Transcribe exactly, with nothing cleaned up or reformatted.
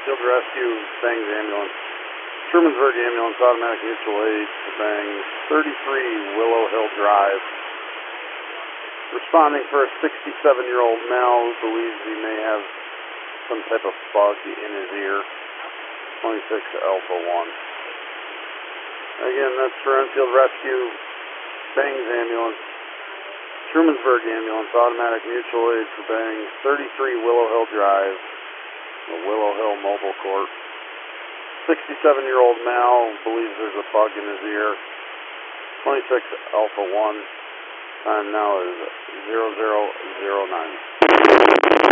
Field Rescue, Bangs Ambulance. Trumansburg Ambulance, automatic mutual aid to Bangs, thirty-three Willow Hill Drive. Responding for a sixty-seven-year-old male who believes he may have some type of bug in his ear, twenty-six Alpha one. Again, that's for Enfield Rescue, Bangs Ambulance. Trumansburg Ambulance, automatic mutual aid for Bangs, thirty-three Willow Hill Drive, the Willow Hill Mobile Court. sixty-seven-year-old male believes there's a bug in his ear, twenty-six Alpha one. Time now is zero zero zero nine.